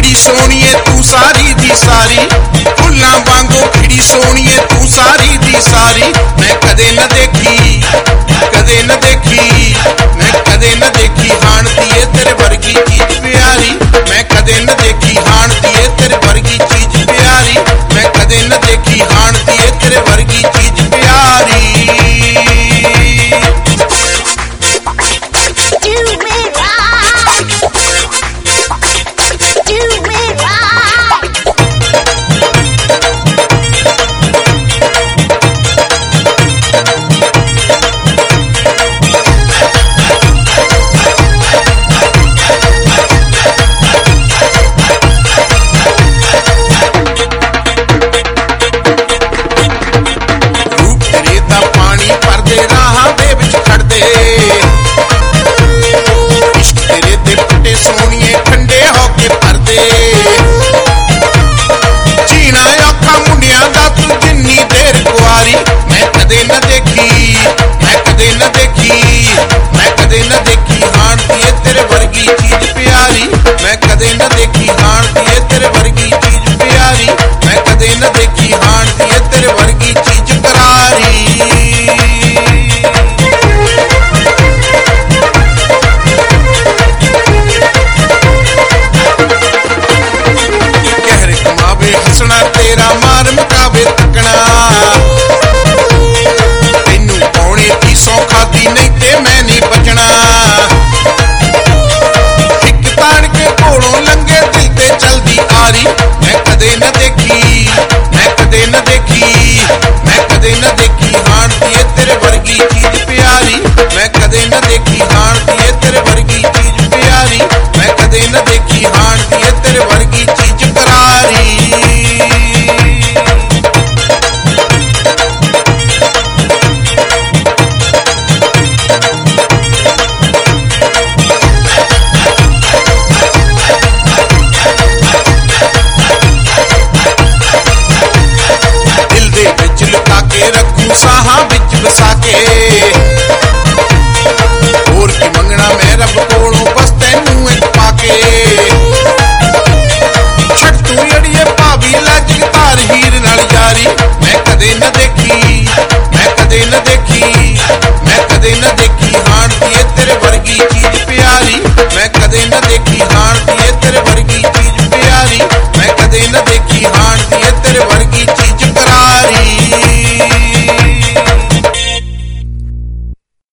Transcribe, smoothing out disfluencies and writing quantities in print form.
खिड़ी सोनिए तू सारी दी सारी, फुल्लां वांगू खिड़ी सोनिए तू सारी दी सारी। मैं कदे न देखी, कदे न देखी, मैं कदे न देखी हाण दिए तेरे वर्गी चीज प्यारी। मैं कदे न देखी हाण दिए तेरे वर्गी चीज प्यारी। मैं कदे न देखी हाण दिए तेरे वर्गी चीज प्यारी। मैं कदे न देखी, मैं कदे न देखी, मैं कदे न देखी हाण दिए तेरे वर्गी चीज प्यारी। मैं कदे न देखी हाण दिए तेरे वर्गी चीज प्यारी। मैं कदे न देखी हाण दिए तेरे वर्गी चीज करारी। कहर कमावे हसना तेरा मार मुकावे तकना, खादी नहीं ते मैं नहीं बचना। हिक तान के कोलों लंगे दिल ते चलदी आरी। मैं कदे न देखी, मैं कदे न देखी, मैं कदे न देखी